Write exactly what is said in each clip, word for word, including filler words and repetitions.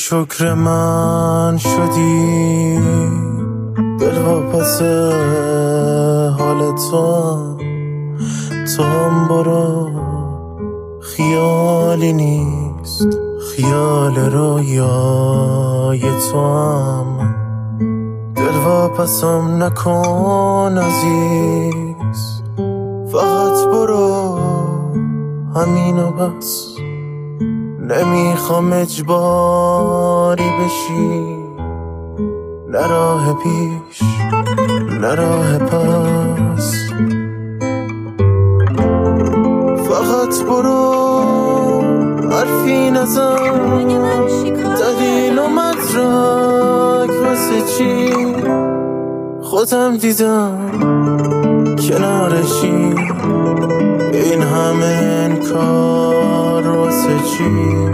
شکر من شدی، دل واپس حال تو تو هم برو، خیالی نیست خیال رویای تو هم، دل واپسم نکن عزیز، فقط برو همینو بس، نمیخوام اجباری بشی، نه راه پیش نه راه پس، فقط برو حرفی نزن، دلیل و مدرک واسه چی، خودم دیدم کنارشی، این همه انکار واسه چی،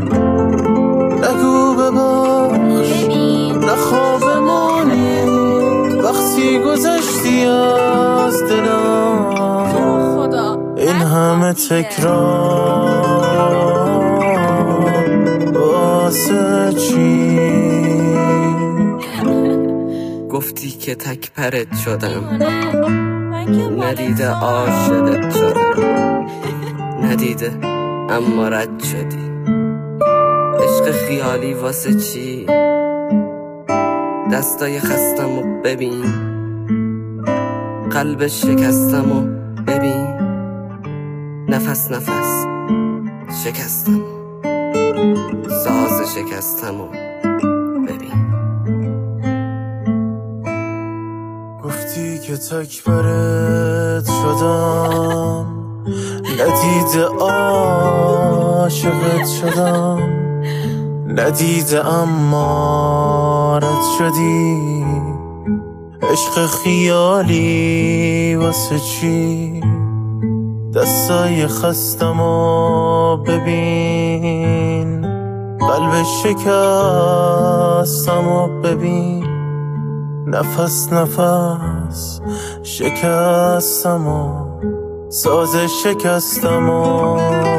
نگو ببخش نخوابمونی، وقتی گذشتی از دلم، این همه تکرار واسه چی. گفتی که تک پرت شدم، ندیده عاشقت شدم، ندیده اما رد شدی، عشق خیالی واسه چی، دستای خستمو ببین، قلب شکستمو ببین، نفس نفس شکستم، ساز شکستمو ببین. گفتی که تک برت شدم، ندیده عاشقت شدم، ندیده اما رد شدی، عشق خیالی واسه چی، دستای خستمو ببین، قلب شکستمو ببین، نفس نفس شکستمو، ساز شکستمو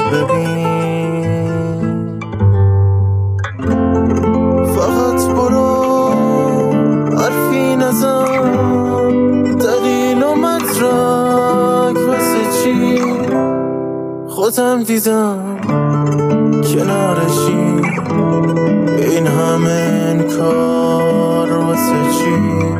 ببین، فقط برو حرفی نزن، دلیل و مدرک واسه چی، خودم دیدم کنارشی، این همه انکار واسه چی،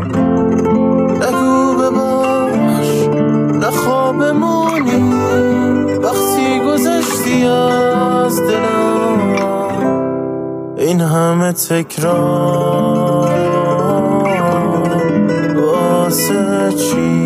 نگو ببخش نخوابمونی، وقتی گذشتی از دلم، این همه تکرار واسه چی.